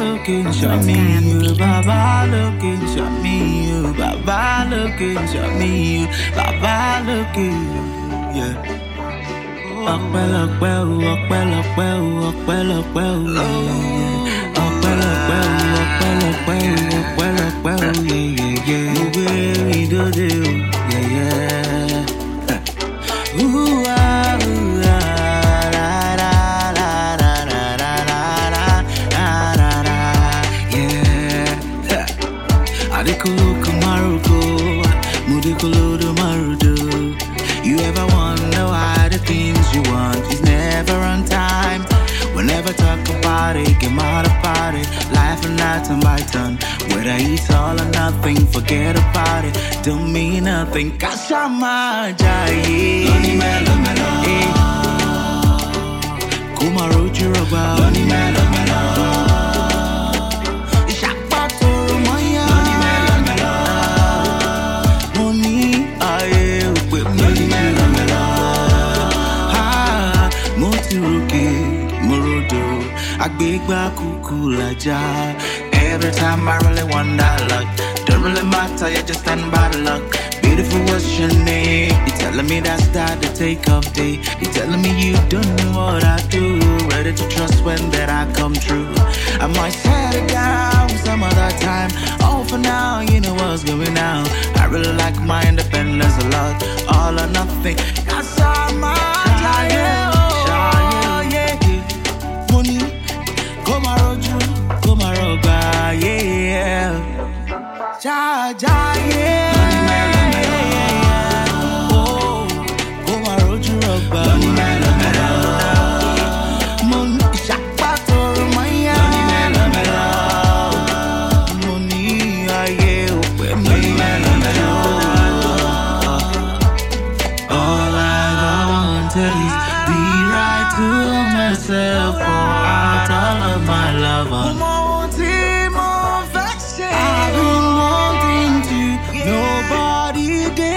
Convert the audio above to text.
looking, show me you. Baba looking, show me you. Baba looking, show me you. Baba looking, yeah. Ọpẹ́lọpẹ́ o, ọpẹ́lọpẹ́ o, ọpẹ́lọpẹ́ o, yeah. Ọpẹ́lọpẹ́ o, ọpẹ́lọpẹ́ o, ọpẹ́lọpẹ́ o, yeah, yeah. Mo gbé ìdóde o, yeah, yeah. Ooh, ah, ooh, ah, la, la, la, la, la, la, la, la, la, la, yeah. Adekolo Kamaruko, Mudekolo do Marudo. You ever wonder why the things you want is never on time? We'll never talk about it, get mad about it. Life and night turn by turn. Whether it's all or nothing, forget about it. Don't mean nothing. Kashama Jaye. Loni melo melo. Kumaro Jiroba. Loni melo melo. Agbegba kukulaja. Every time I really wonder luck. Don't really matter, you just stand by the luck. Beautiful, what's your name? You telling me that's that the take off day. You telling me you don't know what I do. Ready to trust when that I come true. I might set it down some other time. Oh, for now, you know what's going on. I really like my independence a lot. All or nothing. That's all my time. Komaroga, yeah. Ja, ja, yeah. Oh, Komaroju roba. Mon shakpato maya. Moni aye ope all I wanted is be right to myself. Out all of my love. Nobody did.